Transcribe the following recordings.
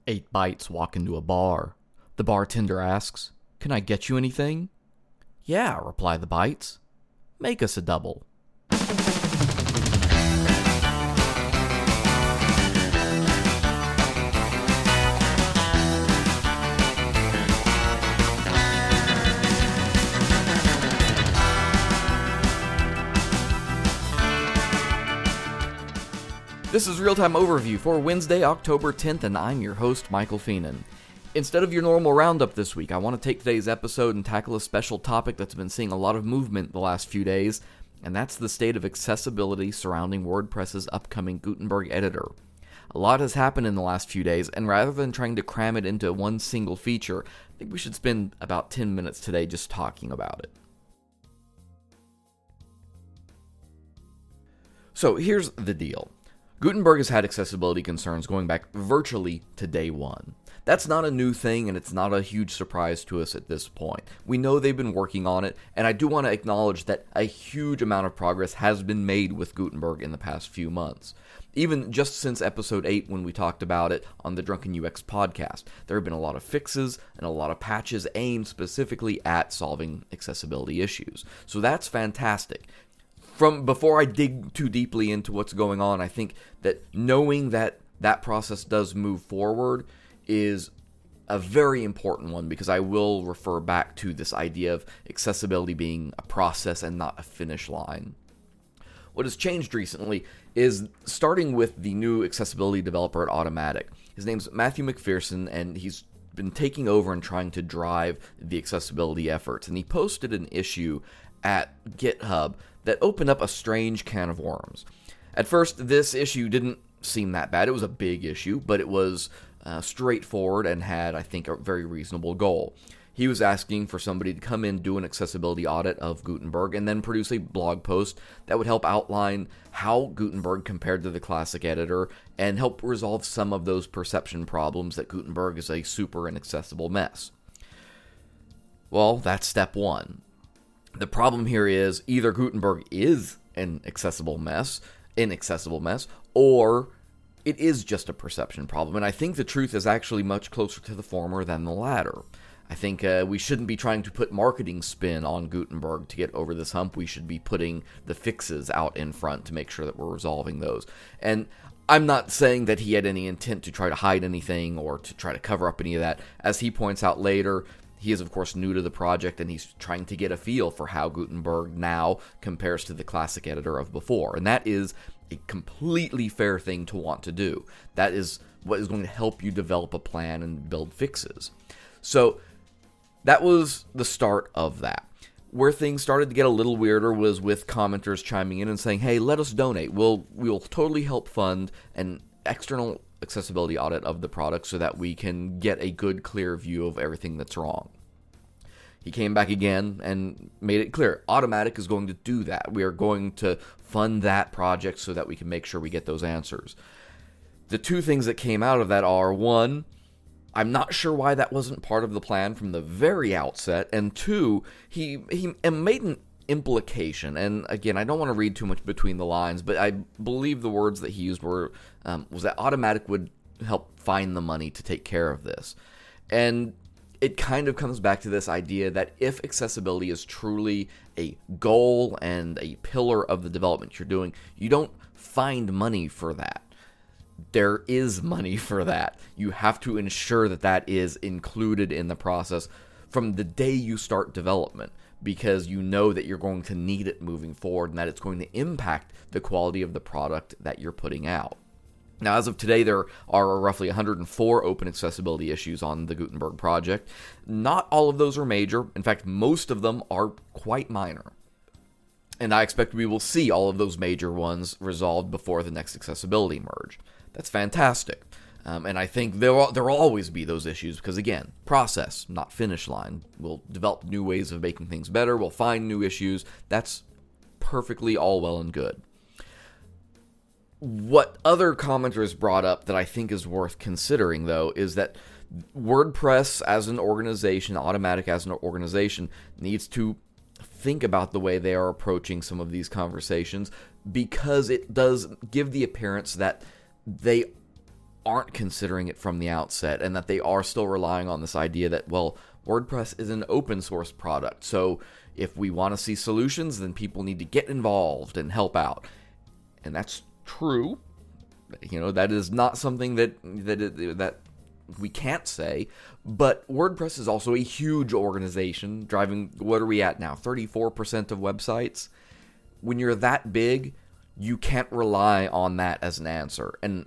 8 Bytes walk into a bar. The bartender asks, "Can I get you anything?" "Yeah," reply the Bytes. "Make us a double." This is Real-Time Overview for Wednesday, October 10th, and I'm your host, Michael Feenan. Instead of your normal roundup this week, I want to take today's episode and tackle a special topic that's been seeing a lot of movement the last few days, and that's the state of accessibility surrounding WordPress's upcoming Gutenberg editor. A lot has happened in the last few days, and rather than trying to cram it into one single feature, I think we should spend about 10 minutes today just talking about it. So here's the deal. Gutenberg has had accessibility concerns going back virtually to day one. That's not a new thing, and it's not a huge surprise to us at this point. We know they've been working on it, and I do want to acknowledge that a huge amount of progress has been made with Gutenberg in the past few months. Even just since episode 8 when we talked about it on the Drunken UX podcast, there have been a lot of fixes and a lot of patches aimed specifically at solving accessibility issues. So that's fantastic. Before I dig too deeply into what's going on, I think that knowing that that process does move forward is a very important one, because I will refer back to this idea of accessibility being a process and not a finish line. What has changed recently is starting with the new accessibility developer at Automattic. His name's Matthew McPherson, and he's been taking over and trying to drive the accessibility efforts. And he posted an issue at GitHub that opened up a strange can of worms. At first, this issue didn't seem that bad. It was a big issue, but it was straightforward and had, I think, a very reasonable goal. He was asking for somebody to come in, do an accessibility audit of Gutenberg, and then produce a blog post that would help outline how Gutenberg compared to the classic editor and help resolve some of those perception problems that Gutenberg is a super inaccessible mess. Well, that's step one. The problem here is either Gutenberg is an inaccessible mess, or it is just a perception problem. And I think the truth is actually much closer to the former than the latter. I think we shouldn't be trying to put marketing spin on Gutenberg to get over this hump. We should be putting the fixes out in front to make sure that we're resolving those. And I'm not saying that he had any intent to try to hide anything or to try to cover up any of that. As he points out later, he is, of course, new to the project, and he's trying to get a feel for how Gutenberg now compares to the classic editor of before. And that is a completely fair thing to want to do. That is what is going to help you develop a plan and build fixes. So that was the start of that. Where things started to get a little weirder was with commenters chiming in and saying, "Hey, let us donate. We'll totally help fund an external accessibility audit of the product so that we can get a good, clear view of everything that's wrong." He came back again and made it clear, Automattic is going to do that. We are going to fund that project so that we can make sure we get those answers. The two things that came out of that are, one, I'm not sure why that wasn't part of the plan from the very outset, and two, he made an implication, and again, I don't want to read too much between the lines, but I believe the words that he used was that Automattic would help find the money to take care of this. And it kind of comes back to this idea that if accessibility is truly a goal and a pillar of the development you're doing, you don't find money for that. There is money for that. You have to ensure that that is included in the process from the day you start development, because you know that you're going to need it moving forward and that it's going to impact the quality of the product that you're putting out. Now, as of today, there are roughly 104 open accessibility issues on the Gutenberg project. Not all of those are major. In fact, most of them are quite minor. And I expect we will see all of those major ones resolved before the next accessibility merge. That's fantastic. And I think there will always be those issues because, again, process, not finish line. We'll develop new ways of making things better. We'll find new issues. That's perfectly all well and good. What other commenters brought up that I think is worth considering, though, is that WordPress as an organization, Automattic as an organization, needs to think about the way they are approaching some of these conversations, because it does give the appearance that they aren't considering it from the outset, and that they are still relying on this idea that, well, WordPress is an open source product, so if we want to see solutions, then people need to get involved and help out. And that's true. That is not something that we can't say, but WordPress is also a huge organization, driving, what are we at now, 34% of websites? When you're that big, you can't rely on that as an answer. And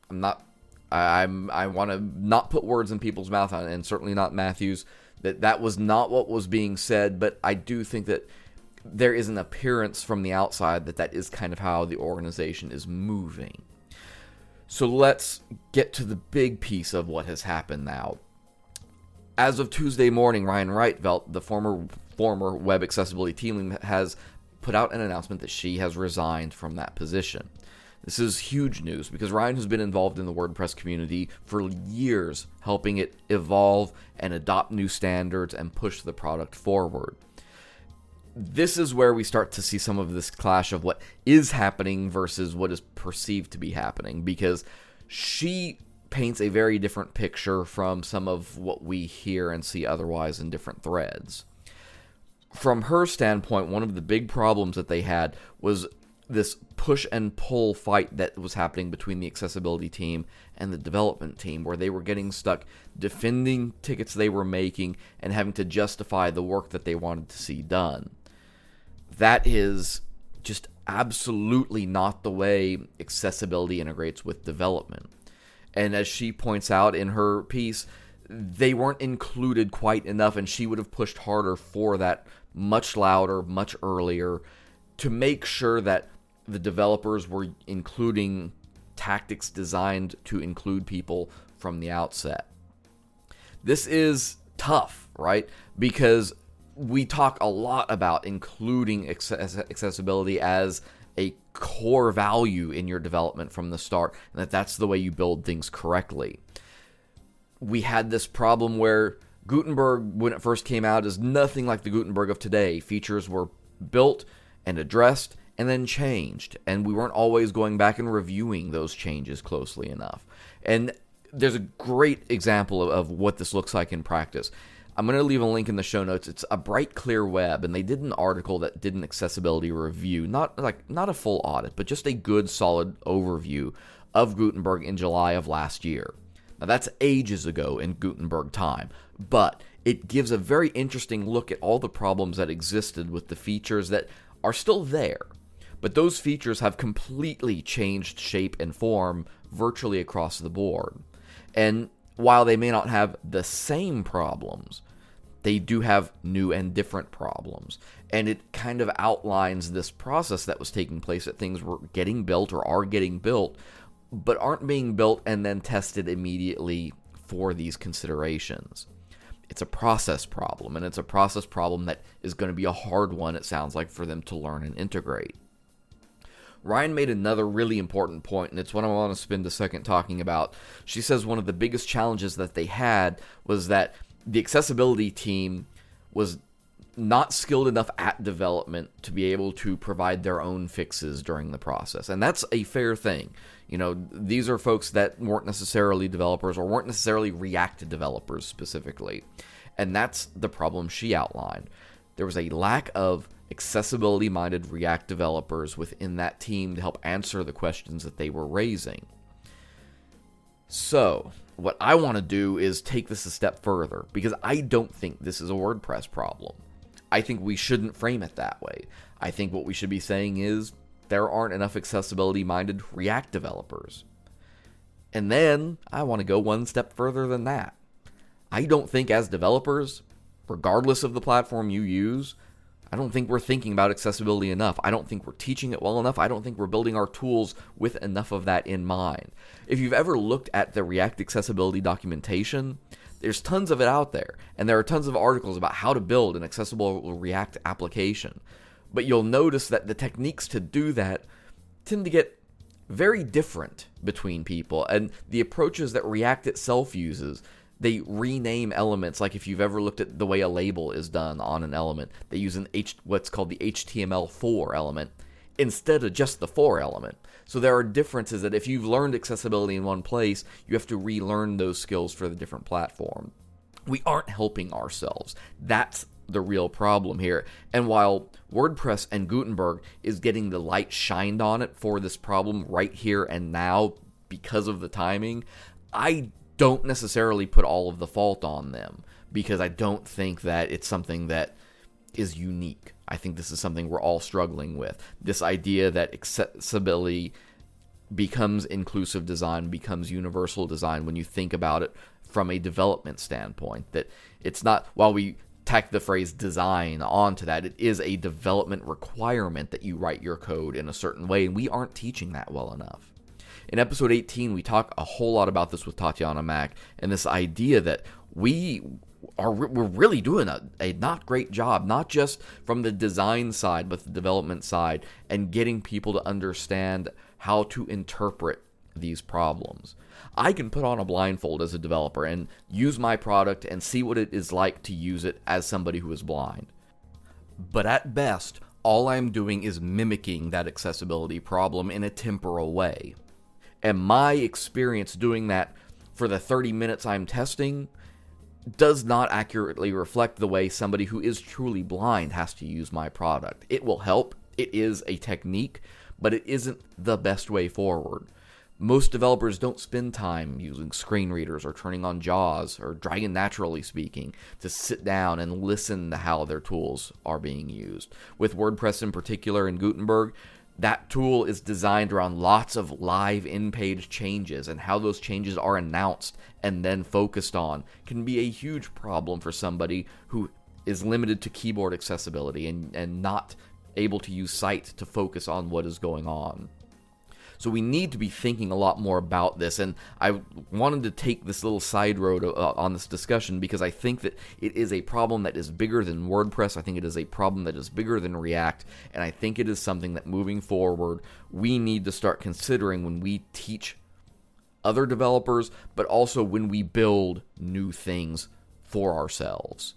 I want to not put words in people's mouth, and certainly not Matthew's, that was not what was being said, but I do think that there is an appearance from the outside that is kind of how the organization is moving. So let's get to the big piece of what has happened now. As of Tuesday morning, Ryan Reitvelt, the former web accessibility team lead, has put out an announcement that she has resigned from that position. This is huge news because Ryan has been involved in the WordPress community for years, helping it evolve and adopt new standards and push the product forward. This is where we start to see some of this clash of what is happening versus what is perceived to be happening, because she paints a very different picture from some of what we hear and see otherwise in different threads. From her standpoint, one of the big problems that they had was this push and pull fight that was happening between the accessibility team and the development team, where they were getting stuck defending tickets they were making and having to justify the work that they wanted to see done. That is just absolutely not the way accessibility integrates with development. And as she points out in her piece, they weren't included quite enough, and she would have pushed harder for that much louder, much earlier, to make sure that the developers were including tactics designed to include people from the outset. This is tough, right? Because we talk a lot about including accessibility as a core value in your development from the start, and that's the way you build things correctly. We had this problem where Gutenberg, when it first came out, is nothing like the Gutenberg of today. Features were built and addressed and then changed, and we weren't always going back and reviewing those changes closely enough. And there's a great example of what this looks like in practice. I'm going to leave a link in the show notes. It's a Bright Clear Web, and they did an article that did an accessibility review, not a full audit, but just a good, solid overview of Gutenberg in July of last year. Now, that's ages ago in Gutenberg time, but it gives a very interesting look at all the problems that existed with the features that are still there. But those features have completely changed shape and form virtually across the board. And while they may not have the same problems, they do have new and different problems. And it kind of outlines this process that was taking place, that things were getting built or are getting built, but aren't being built and then tested immediately for these considerations. It's a process problem, and it's a process problem that is going to be a hard one, it sounds like, for them to learn and integrate. Ryan made another really important point, and it's what I want to spend a second talking about. She says one of the biggest challenges that they had was that the accessibility team was not skilled enough at development to be able to provide their own fixes during the process. And that's a fair thing. These are folks that weren't necessarily developers or weren't necessarily React developers specifically. And that's the problem she outlined. There was a lack of accessibility-minded React developers within that team to help answer the questions that they were raising. So, what I want to do is take this a step further, because I don't think this is a WordPress problem. I think we shouldn't frame it that way. I think what we should be saying is there aren't enough accessibility-minded React developers. And then I want to go one step further than that. I don't think as developers, regardless of the platform you use, I don't think we're thinking about accessibility enough. I don't think we're teaching it well enough. I don't think we're building our tools with enough of that in mind. If you've ever looked at the React accessibility documentation, there's tons of it out there, and there are tons of articles about how to build an accessible React application. But you'll notice that the techniques to do that tend to get very different between people, and the approaches that React itself uses, they rename elements. Like if you've ever looked at the way a label is done on an element, they use what's called the HTML4 element. instead of just the for element. So there are differences that if you've learned accessibility in one place, you have to relearn those skills for the different platform. We aren't helping ourselves. That's the real problem here. And while WordPress and Gutenberg is getting the light shined on it for this problem right here and now because of the timing, I don't necessarily put all of the fault on them, because I don't think that it's something that is unique. I think this is something we're all struggling with. This idea that accessibility becomes inclusive design, becomes universal design when you think about it from a development standpoint. That it's not, while we tack the phrase design onto that, it is a development requirement that you write your code in a certain way, and we aren't teaching that well enough. In episode 18, we talk a whole lot about this with Tatiana Mack, and this idea that we're really doing a not great job, not just from the design side, but the development side, and getting people to understand how to interpret these problems. I can put on a blindfold as a developer and use my product and see what it is like to use it as somebody who is blind. But at best, all I'm doing is mimicking that accessibility problem in a temporal way. And my experience doing that for the 30 minutes I'm testing does not accurately reflect the way somebody who is truly blind has to use my product. It will help. It is a technique, but it isn't the best way forward. Most developers don't spend time using screen readers or turning on JAWS or Dragon Naturally Speaking to sit down and listen to how their tools are being used. With WordPress in particular and Gutenberg, that tool is designed around lots of live in-page changes, and how those changes are announced and then focused on can be a huge problem for somebody who is limited to keyboard accessibility and not able to use sight to focus on what is going on. So we need to be thinking a lot more about this, and I wanted to take this little side road on this discussion because I think that it is a problem that is bigger than WordPress. I think it is a problem that is bigger than React, and I think it is something that moving forward we need to start considering when we teach other developers, but also when we build new things for ourselves.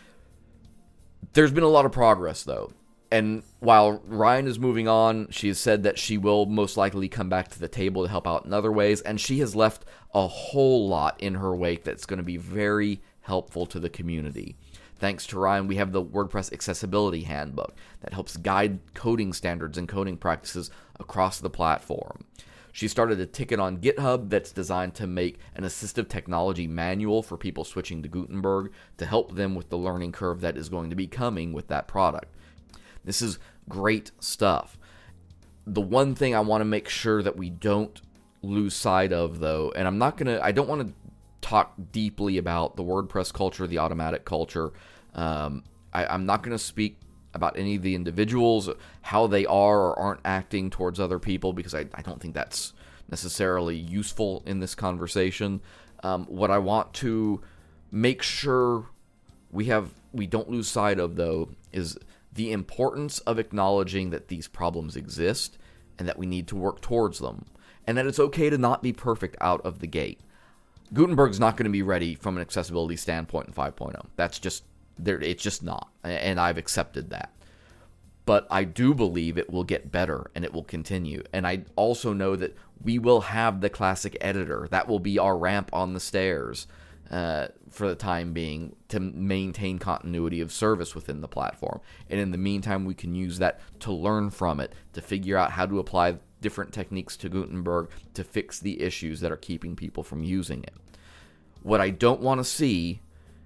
There's been a lot of progress, though. And while Ryan is moving on, she has said that she will most likely come back to the table to help out in other ways, and she has left a whole lot in her wake that's going to be very helpful to the community. Thanks to Ryan, we have the WordPress Accessibility Handbook that helps guide coding standards and coding practices across the platform. She started a ticket on GitHub that's designed to make an assistive technology manual for people switching to Gutenberg to help them with the learning curve that is going to be coming with that product. This is great stuff. The one thing I want to make sure that we don't lose sight of, though, and I don't want to talk deeply about the WordPress culture, the Automattic culture. I'm not going to speak about any of the individuals, how they are or aren't acting towards other people, because I don't think that's necessarily useful in this conversation. What I want to make sure we don't lose sight of, though, is the importance of acknowledging that these problems exist and that we need to work towards them, and that it's okay to not be perfect out of the gate. Gutenberg's not going to be ready from an accessibility standpoint in 5.0. That's just there. It's just not, and I've accepted that. But I do believe it will get better and it will continue. And I also know that we will have the classic editor. That will be our ramp on the stairs for the time being to maintain continuity of service within the platform. And in the meantime, we can use that to learn from it, to figure out how to apply different techniques to Gutenberg to fix the issues that are keeping people from using it. What I don't want to see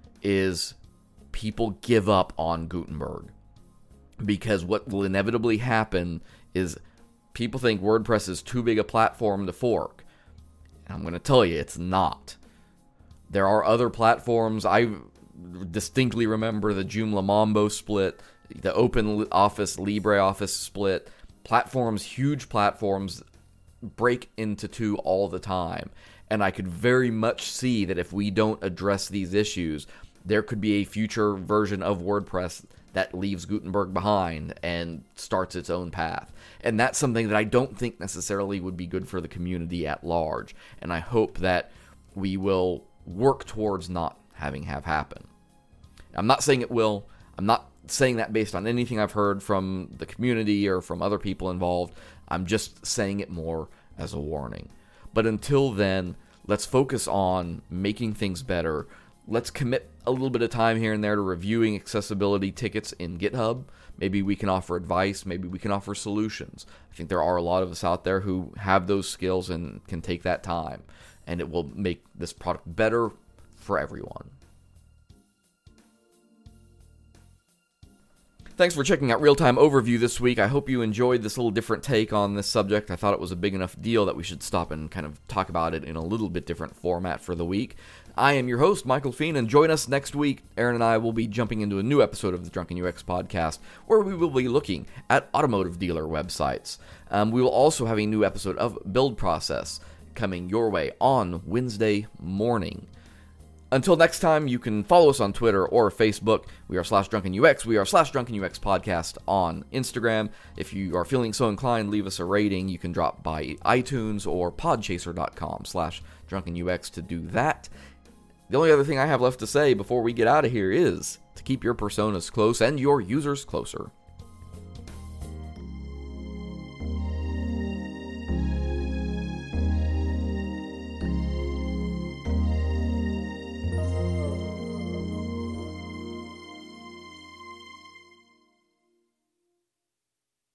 is people give up on Gutenberg, because what will inevitably happen is people think WordPress is too big a platform to fork. And I'm going to tell you, it's not. There are other platforms. I distinctly remember the Joomla Mambo split, the OpenOffice LibreOffice split. Platforms, huge platforms, break into two all the time. And I could very much see that if we don't address these issues, there could be a future version of WordPress that leaves Gutenberg behind and starts its own path. And that's something that I don't think necessarily would be good for the community at large. And I hope that we will work towards not having have happen. I'm not saying it will. I'm not saying that based on anything I've heard from the community or from other people involved. I'm just saying it more as a warning. But until then, let's focus on making things better. Let's commit a little bit of time here and there to reviewing accessibility tickets in GitHub. Maybe we can offer advice. Maybe we can offer solutions. I think there are a lot of us out there who have those skills and can take that time. And it will make this product better for everyone. Thanks for checking out Real-Time Overview this week. I hope you enjoyed this little different take on this subject. I thought it was a big enough deal that we should stop and kind of talk about it in a little bit different format for the week. I am your host, Michael Feen, and join us next week. Aaron and I will be jumping into a new episode of the Drunken UX podcast, where we will be looking at automotive dealer websites. We will also have a new episode of Build Process coming your way on Wednesday morning. Until next time, you can follow us on Twitter or Facebook. We are /DrunkenUX. We are /DrunkenUX podcast on Instagram. If you are feeling so inclined, leave us a rating. You can drop by iTunes or podchaser.com/DrunkenUX to do that. The only other thing I have left to say before we get out of here is to keep your personas close and your users closer.